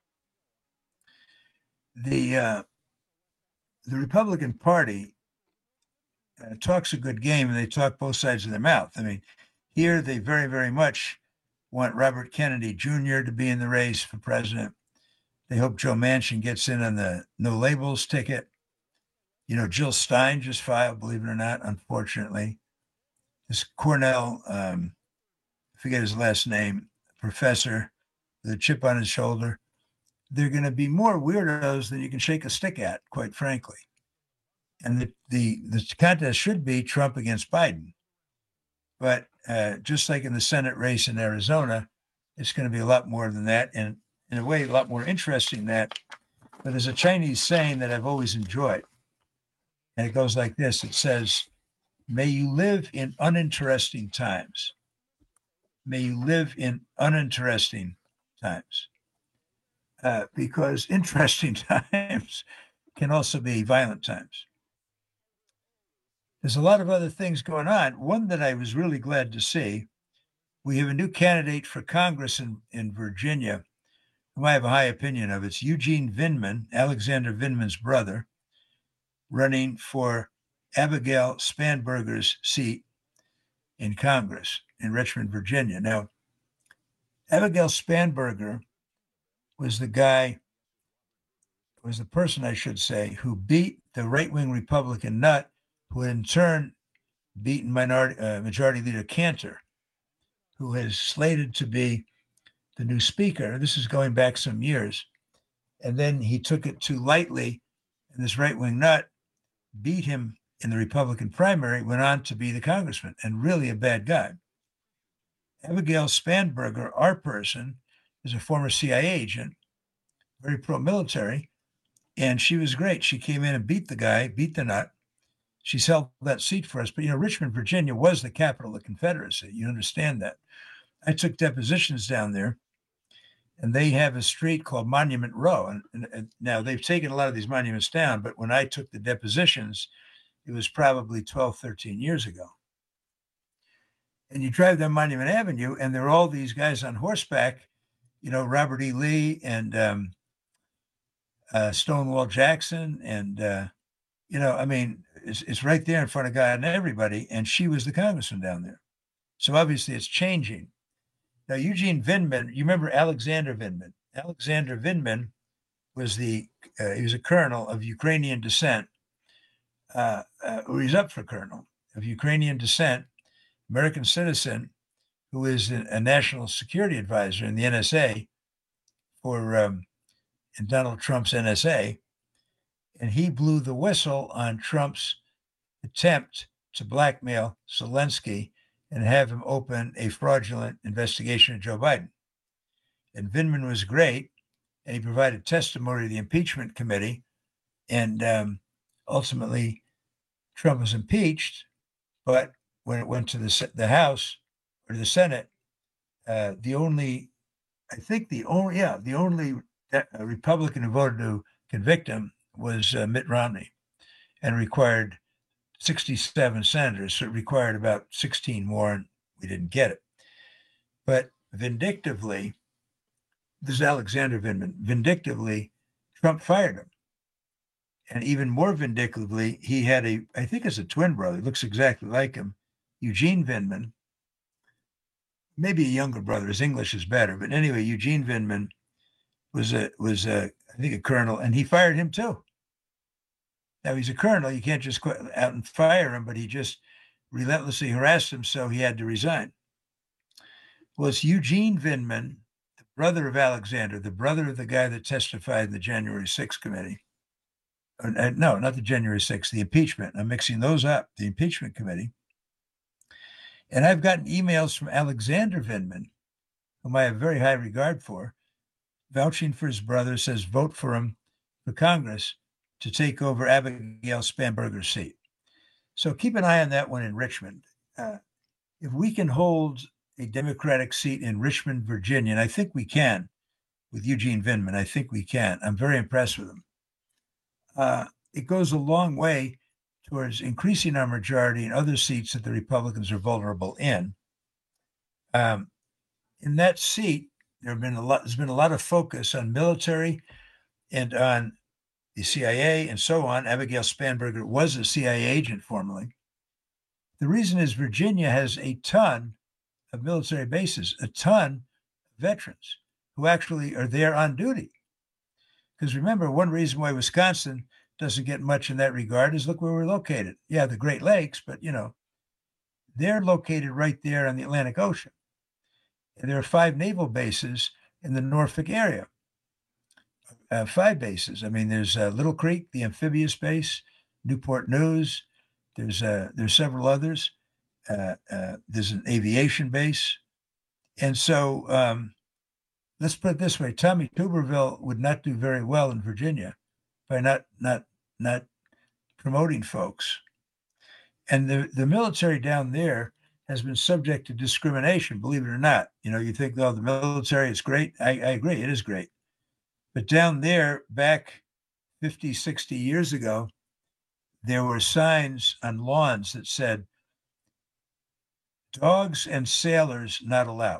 V: The Republican Party talks a good game, and they talk both sides of their mouth. I mean, here they very, very much want Robert Kennedy Jr. to be in the race for president. They hope Joe Manchin gets in on the no labels ticket. Jill Stein just filed, believe it or not, unfortunately. This Cornell, I forget his last name, professor with a chip on his shoulder. They're going to be more weirdos than you can shake a stick at, quite frankly. And the contest should be Trump against Biden. But just like in the Senate race in Arizona, it's going to be a lot more than that, and in a way, a lot more interesting than that. But there's a Chinese saying that I've always enjoyed, and it goes like this. It says, may you live in uninteresting times. May you live in uninteresting times. Because interesting times can also be violent times. There's a lot of other things going on. One that I was really glad to see, we have a new candidate for Congress in Virginia, whom I have a high opinion of. It's Eugene Vindman, Alexander Vindman's brother, running for Abigail Spanberger's seat in Congress in Richmond, Virginia. Now, Abigail Spanberger was the person, I should say, who beat the right-wing Republican Nutt, who in turn beaten Majority Leader Cantor, who is slated to be the new speaker. This is going back some years. And then he took it too lightly, and this right-wing Nutt beat him in the Republican primary, went on to be the congressman, and really a bad guy. Abigail Spanberger, our person, is a former CIA agent, very pro-military, and she was great. She came in and beat the guy, beat the Nutt. She's held that seat for us. But, Richmond, Virginia was the capital of the Confederacy. You understand that. I took depositions down there, and they have a street called Monument Row. And now they've taken a lot of these monuments down, but when I took the depositions, it was probably 12, 13 years ago. And you drive down Monument Avenue, and there are all these guys on horseback, Robert E. Lee and Stonewall Jackson. And, it's right there in front of God and everybody. And she was the congressman down there. So obviously it's changing. Now, Eugene Vindman, you remember Alexander Vindman. Alexander Vindman was he was a colonel of Ukrainian descent, he's up for colonel of Ukrainian descent, American citizen, who is a national security advisor in the NSA in Donald Trump's NSA. And he blew the whistle on Trump's attempt to blackmail Zelensky and have him open a fraudulent investigation of Joe Biden. And Vindman was great, and he provided testimony to the impeachment committee. And ultimately, Trump was impeached. But when it went to the House or the Senate, the only Republican who voted to convict him was Mitt Romney, and required 67 senators. So it required about 16 more, and we didn't get it. But vindictively, this is Alexander Vindman, vindictively, Trump fired him. And even more vindictively, he had I think it's a twin brother, looks exactly like him, Eugene Vindman, maybe a younger brother. His English is better. But anyway, Eugene Vindman was I think a colonel, and he fired him too. Now, he's a colonel. You can't just go out and fire him, but he just relentlessly harassed him, so he had to resign. Well, it's Eugene Vindman, the brother of Alexander, the brother of the guy that testified in the January 6th committee. No, not the January 6th, the impeachment. I'm mixing those up, the impeachment committee. And I've gotten emails from Alexander Vindman, whom I have very high regard for, vouching for his brother, says vote for him for Congress to take over Abigail Spanberger's seat. So keep an eye on that one in Richmond. If we can hold a Democratic seat in Richmond, Virginia, and I think we can with Eugene Vindman, I think we can. I'm very impressed with him. It goes a long way towards increasing our majority in other seats that the Republicans are vulnerable in. In that seat, there's been a lot of focus on military and on the CIA and so on. Abigail Spanberger was a CIA agent formerly. The reason is Virginia has a ton of military bases, a ton of veterans who actually are there on duty. Because remember, one reason why Wisconsin doesn't get much in that regard is look where we're located. Yeah, the Great Lakes, but they're located right there on the Atlantic Ocean. And there are 5 naval bases in the Norfolk area. 5 bases. I mean, there's Little Creek, the amphibious base, Newport News. There's several others. There's an aviation base. And so let's put it this way. Tommy Tuberville would not do very well in Virginia by not promoting folks. And the military down there has been subject to discrimination, believe it or not. You think, oh, the military is great. I agree, it is great. But down there, back 50, 60 years ago, there were signs on lawns that said, dogs and sailors not allowed.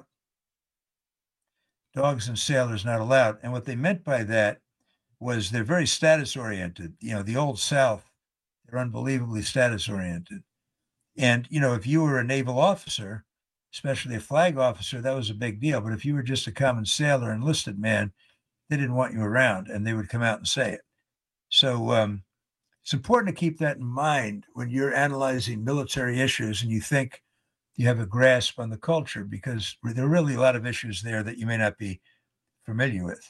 V: Dogs and sailors not allowed. And what they meant by that was they're very status oriented. You know, the old South, they're unbelievably status oriented. And, you know, if you were a naval officer, especially a flag officer, that was a big deal. But if you were just a common sailor, enlisted man, they didn't want you around, and they would come out and say it. So it's important to keep that in mind when you're analyzing military issues and you think you have a grasp on the culture, because there are really a lot of issues there that you may not be familiar with.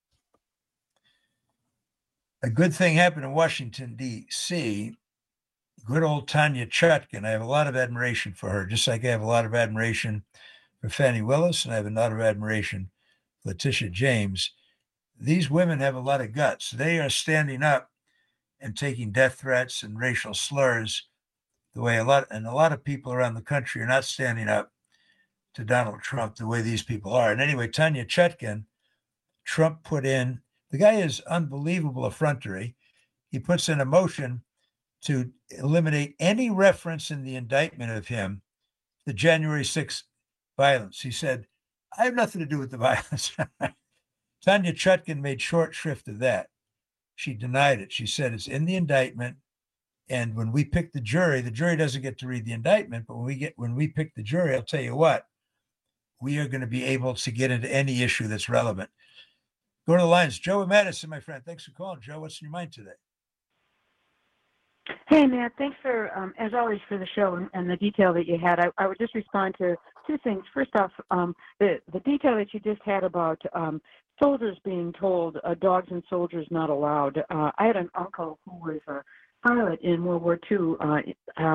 V: A good thing happened in Washington, D.C. Good old Tanya Chutkan. I have a lot of admiration for her, just like I have a lot of admiration for Fannie Willis, and I have a lot of admiration for Letitia James. These women have a lot of guts. They are standing up and taking death threats and racial slurs the way a lot of people around the country are not standing up to Donald Trump the way these people are. And anyway, Tanya Chutkan, Trump put in, the guy is unbelievable effrontery. He puts in a motion to eliminate any reference in the indictment of him, the January 6th violence. He said, I have nothing to do with the violence. Tanya Chutkan made short shrift of that. She denied it. She said it's in the indictment. And when we pick the jury doesn't get to read the indictment, but when we pick the jury, I'll tell you what, we are going to be able to get into any issue that's relevant. Go to the lines. Joe in Madison, my friend. Thanks for calling, Joe. What's in your mind today?
H: Hey, Matt, thanks for, as always, for the show and the detail that you had. I would just respond to two things. First off, the detail that you just had about soldiers being told dogs and soldiers not allowed. I had an uncle who was a pilot in World War II,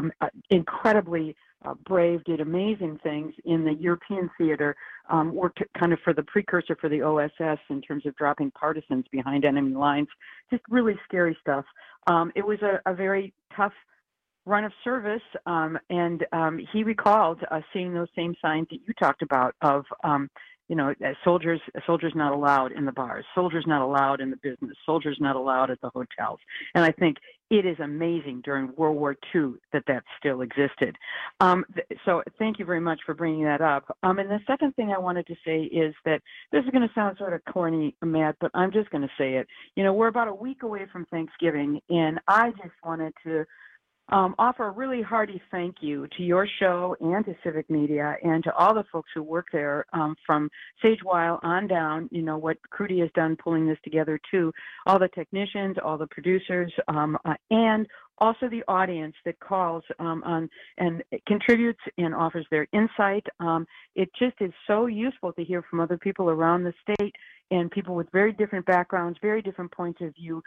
H: incredibly brave, did amazing things in the European theater, worked kind of for the precursor for the OSS in terms of dropping partisans behind enemy lines, just really scary stuff. It was a very tough run of service, and he recalled seeing those same signs that you talked about of, soldiers not allowed in the bars, soldiers not allowed in the business, soldiers not allowed at the hotels. And I think it is amazing during World War II that still existed. So thank you very much for bringing that up. And the second thing I wanted to say is that this is going to sound sort of corny, Matt, but I'm just going to say it. You know, we're about a week away from Thanksgiving, and I just wanted to offer a really hearty thank you to your show and to Civic Media and to all the folks who work there, from Sage Weil on down, what Crudy has done pulling this together too, all the technicians, all the producers, and also the audience that calls on and contributes and offers their insight. It just is so useful to hear from other people around the state and people with very different backgrounds, very different points of view.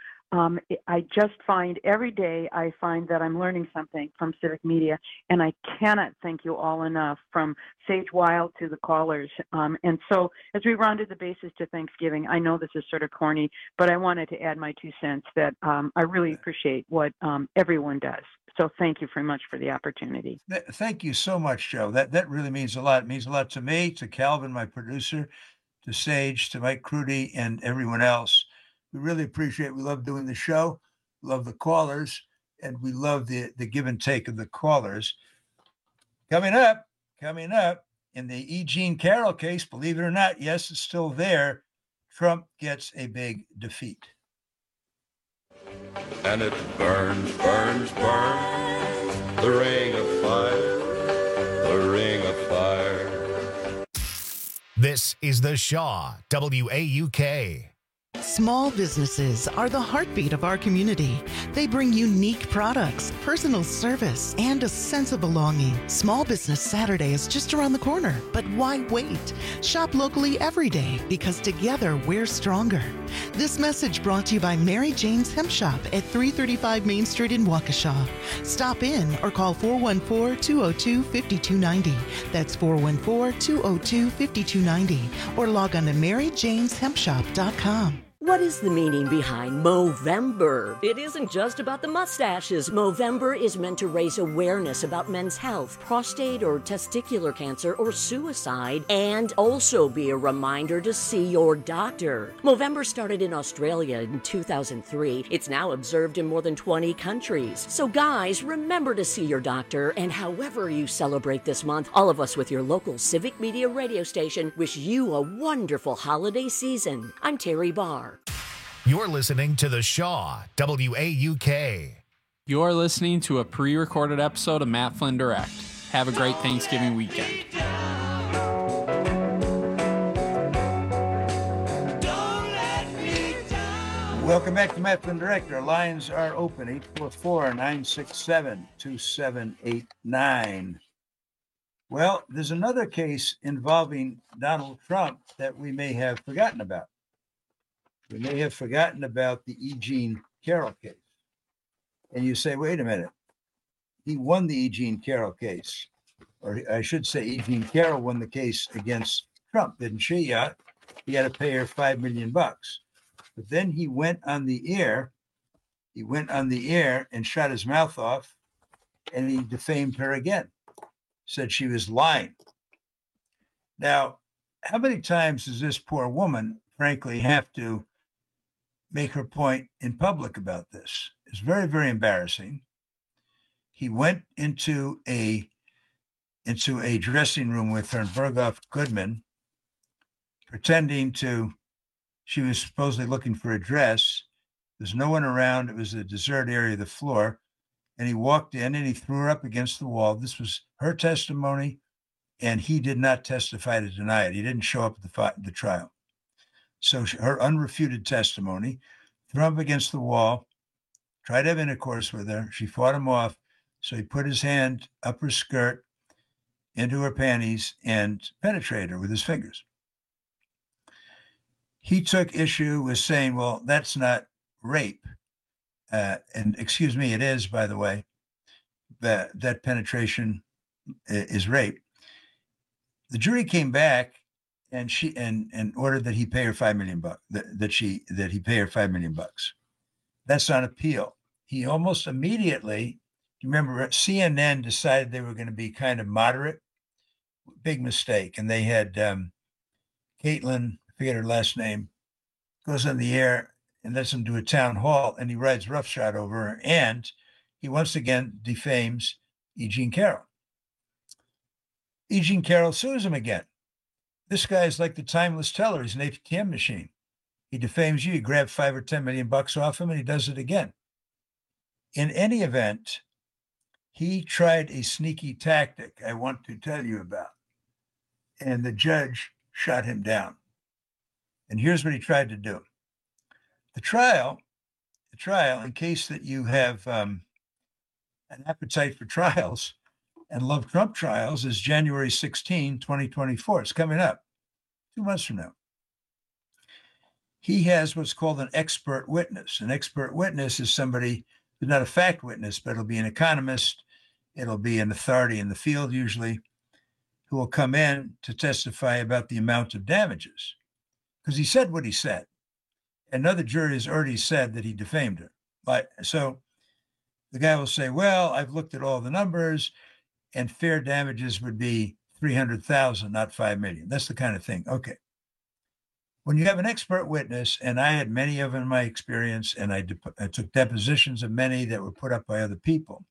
H: I just find every day that I'm learning something from Civic Media, and I cannot thank you all enough, from Sage Weil to the callers. And so as we rounded the bases to Thanksgiving, I know this is sort of corny, but I wanted to add my 2 cents that I really appreciate what everyone does. So thank you very much for the opportunity.
V: Thank you so much, Joe. That really means a lot. It means a lot to me, to Calvin, my producer, to Sage, to Mike Crudy, and everyone else. We really appreciate it. We love doing the show, love the callers, and we love the give and take of the callers. Coming up, in the E. Jean Carroll case, believe it or not, yes, it's still there. Trump gets a big defeat.
I: And it burns, burns, burns, the ring of fire, the ring of fire.
O: This is the Shaw, WAUK.
Q: Small businesses are the heartbeat of our community. They bring unique products, personal service, and a sense of belonging. Small Business Saturday is just around the corner, but why wait? Shop locally every day, because together we're stronger. This message brought to you by Mary Jane's Hemp Shop at 335 Main Street in Waukesha. Stop in or call 414-202-5290. That's 414-202-5290. Or log on to maryjaneshempshop.com.
E: What is the meaning behind Movember? It isn't just about the mustaches. Movember is meant to raise awareness about men's health, prostate or testicular cancer, or suicide, and also be a reminder to see your doctor. Movember started in Australia in 2003. It's now observed in more than 20 countries. So guys, remember to see your doctor, and however you celebrate this month, all of us with your local Civic Media radio station wish you a wonderful holiday season. I'm Terry Barr.
O: You're listening to The Shaw, WAUK.
T: You're listening to a pre-recorded episode of Matt Flynn Direct. Have a great Thanksgiving weekend.
V: Welcome back to Matt Flynn Direct. Our lines are open, 844-967-2789. Well, there's another case involving Donald Trump that we may have forgotten about. We may have forgotten about the E. Jean Carroll case. And you say, wait a minute, he won the E. Jean Carroll case. Or I should say E. Jean Carroll won the case against Trump, didn't she? Yeah. He had to pay her $5 million. But then he went on the air. He went on the air and shut his mouth off, and he defamed her again. Said she was lying. Now, how many times does this poor woman, frankly, have to make her point in public about this? It's very, very embarrassing. He went into a dressing room with her in Berghoff Goodman, pretending she was supposedly looking for a dress. There's no one around. It was a desert area of the floor. And he walked in and he threw her up against the wall. This was her testimony, and he did not testify to deny it. He didn't show up at the trial. So her unrefuted testimony, threw him up against the wall, tried to have intercourse with her. She fought him off. So he put his hand up her skirt into her panties and penetrated her with his fingers. He took issue with saying, well, that's not rape. And excuse me, it is, by the way, that penetration is rape. The jury came back and ordered that he pay her $5 million, that he pay her $5 million. That's on appeal. He almost immediately, remember, CNN decided they were going to be kind of moderate. Big mistake. And they had Caitlin, I forget her last name, goes on the air and lets him do a town hall, and he rides roughshod over her, and he once again defames E. Jean Carroll. E. Jean Carroll sues him again. This guy is like the timeless teller. He's an ATM machine. He defames you, you grab $5 or $10 million off him, and he does it again. In any event, he tried a sneaky tactic I want to tell you about, and the judge shot him down. And here's what he tried to do. The trial, in case that you have an appetite for trials and love Trump trials, is January 16, 2024. It's coming up 2 months from now. He has what's called an expert witness. An expert witness is somebody who's not a fact witness, but it'll be an economist. It'll be an authority in the field, usually, who will come in to testify about the amount of damages. Because he said what he said. Another jury has already said that he defamed her. But so the guy will say, well, I've looked at all the numbers, and fair damages would be $300,000, not $5 million. That's the kind of thing. Okay. When you have an expert witness, and I had many of them in my experience, and I took depositions of many that were put up by other people.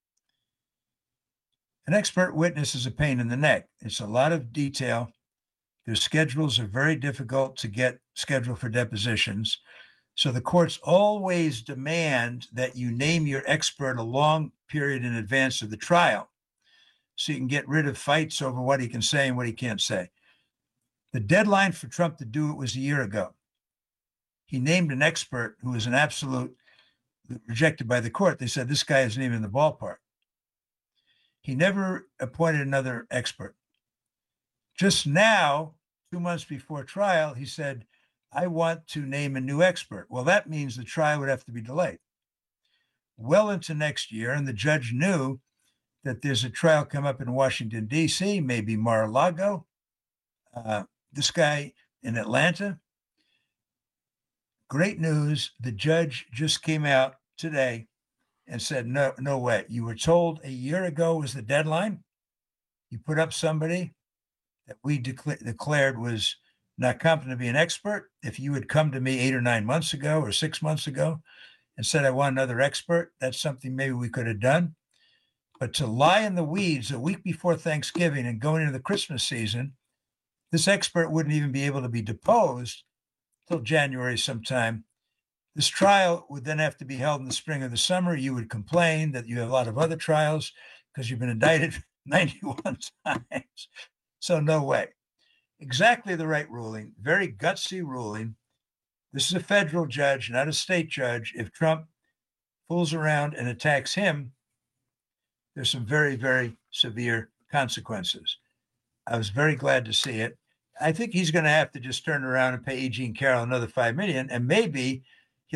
V: An expert witness is a pain in the neck. It's a lot of detail. Their schedules are very difficult to get scheduled for depositions. So the courts always demand that you name your expert a long period in advance of the trial so you can get rid of fights over what he can say and what he can't say. The deadline for Trump to do it was a year ago. He named an expert who was an absolute, rejected by the court. They said, this guy isn't even in the ballpark. He never appointed another expert. Just now, 2 months before trial, he said, I want to name a new expert. Well, that means the trial would have to be delayed well into next year. And the judge knew that there's a trial come up in Washington, D.C., maybe Mar-a-Lago. This guy in Atlanta, great news. The judge just came out today and said, no way. You were told a year ago was the deadline. You put up somebody that we declared was not competent to be an expert. If you had come to me 8 or 9 months ago or 6 months ago and said, I want another expert, that's something maybe we could have done. But to lie in the weeds a week before Thanksgiving and going into the Christmas season, this expert wouldn't even be able to be deposed till January sometime. This trial would then have to be held in the spring or the summer. You would complain that you have a lot of other trials because you've been indicted 91 times. So no way. Exactly the right ruling, very gutsy ruling. This is a federal judge, not a state judge. If Trump fools around and attacks him, there's some very, very severe consequences. I was very glad to see it. I think he's going to have to just turn around and pay E. Jean Carroll another $5 million, and maybe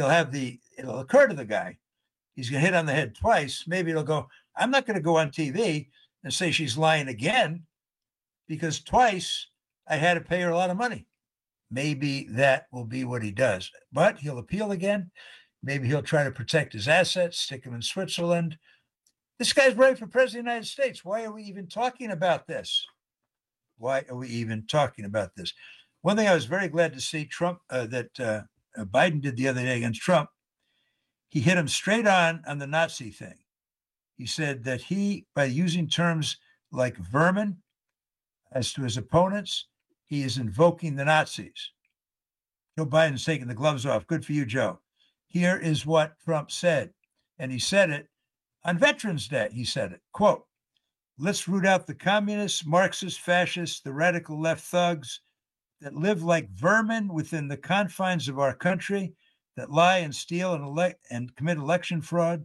V: it'll occur to the guy. He's going to hit on the head twice. Maybe it'll go, I'm not going to go on TV and say she's lying again because twice I had to pay her a lot of money. Maybe that will be what he does, but he'll appeal again. Maybe he'll try to protect his assets, stick him in Switzerland. This guy's running for president of the United States. Why are we even talking about this? Why are we even talking about this? One thing I was very glad to see that Biden did the other day against Trump, he hit him straight on the Nazi thing. He said that by using terms like vermin as to his opponents, he is invoking the Nazis. Joe Biden's taking the gloves off. Good for you, Joe. Here is what Trump said, and he said it on Veterans Day. He said it, quote, let's root out the communists, Marxists, fascists, the radical left thugs that live like vermin within the confines of our country, that lie and steal and commit election fraud.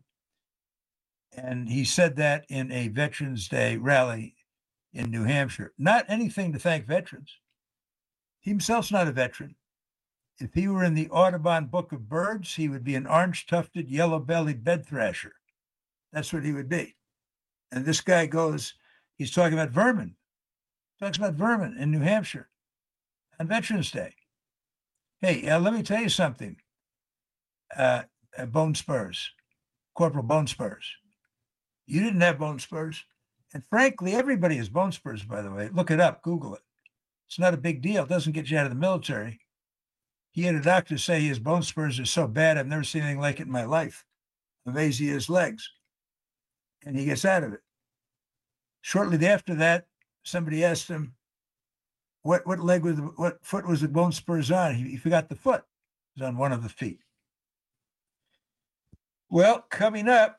V: And he said that in a Veterans Day rally in New Hampshire. Not anything to thank veterans. He himself's not a veteran. If he were in the Audubon Book of Birds, he would be an orange-tufted, yellow-bellied bed thrasher. That's what he would be. And this guy he's talking about vermin. Talks about vermin in New Hampshire on Veterans Day. Hey, let me tell you something. Bone Spurs, Corporal Bone Spurs. You didn't have bone spurs. And frankly, everybody has bone spurs, by the way. Look it up, Google it. It's not a big deal. It doesn't get you out of the military. He had a doctor say his bone spurs are so bad, I've never seen anything like it in my life. Amazed he has legs. And he gets out of it. Shortly after that, somebody asked him, what foot was the bone spurs on? He forgot the foot. It was on one of the feet. Well, coming up,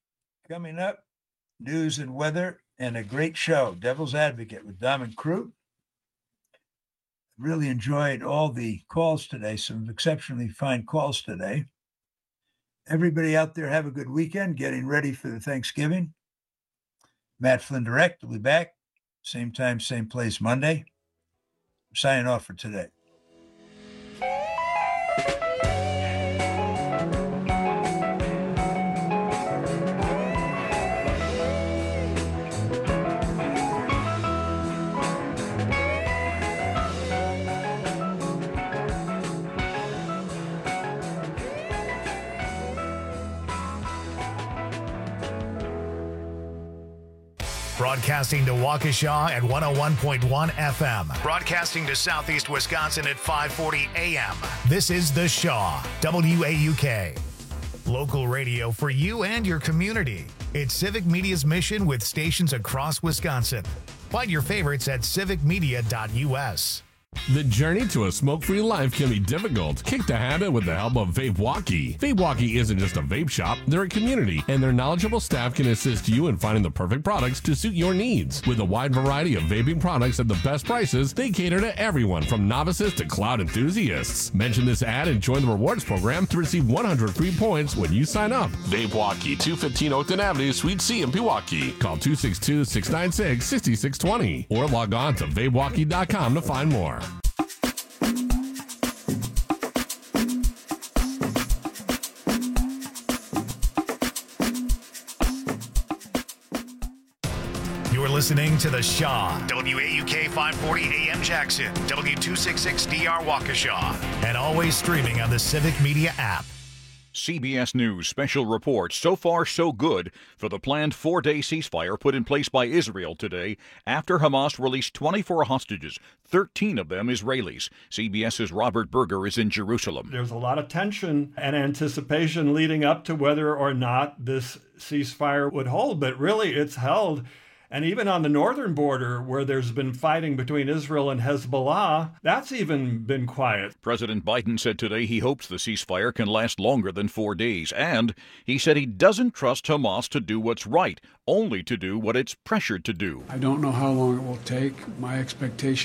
V: news and weather and a great show, Devil's Advocate with Dom and Crew. Really enjoyed all the calls today, some exceptionally fine calls today. Everybody out there have a good weekend, getting ready for the Thanksgiving. Matt Flynn Direct will be back, same time, same place Monday. I'm signing off for today.
O: Broadcasting to Waukesha at 101.1 FM. Broadcasting to Southeast Wisconsin at 540 AM. This is The Shaw, WAUK. Local radio for you and your community. It's Civic Media's mission with stations across Wisconsin. Find your favorites at civicmedia.us.
A: The journey to a smoke-free life can be difficult. Kick the habit with the help of Vape Walkie. Vape Walkie isn't just a vape shop, they're a community, and their knowledgeable staff can assist you in finding the perfect products to suit your needs. With a wide variety of vaping products at the best prices, they cater to everyone from novices to cloud enthusiasts. Mention this ad and join the rewards program to receive 100 free points when you sign up. Vape Walkie, 215 Oakton Avenue, Suite C in Pewaukee. Call 262-696-6620 or log on to vapewalkie.com to find more.
O: You're listening to The Shaw, WAUK 540 AM Jackson, W266DR Waukesha, and always streaming on the Civic Media app.
D: CBS News special report. So far, so good for the planned 4-day ceasefire put in place by Israel today after Hamas released 24 hostages, 13 of them Israelis. CBS's Robert Berger is in Jerusalem.
R: There's a lot of tension and anticipation leading up to whether or not this ceasefire would hold, but really it's held. And even on the northern border, where there's been fighting between Israel and Hezbollah, that's even been quiet.
D: President Biden said today he hopes the ceasefire can last longer than 4 days. And he said he doesn't trust Hamas to do what's right, only to do what it's pressured to do.
S: I don't know how long it will take. My expectation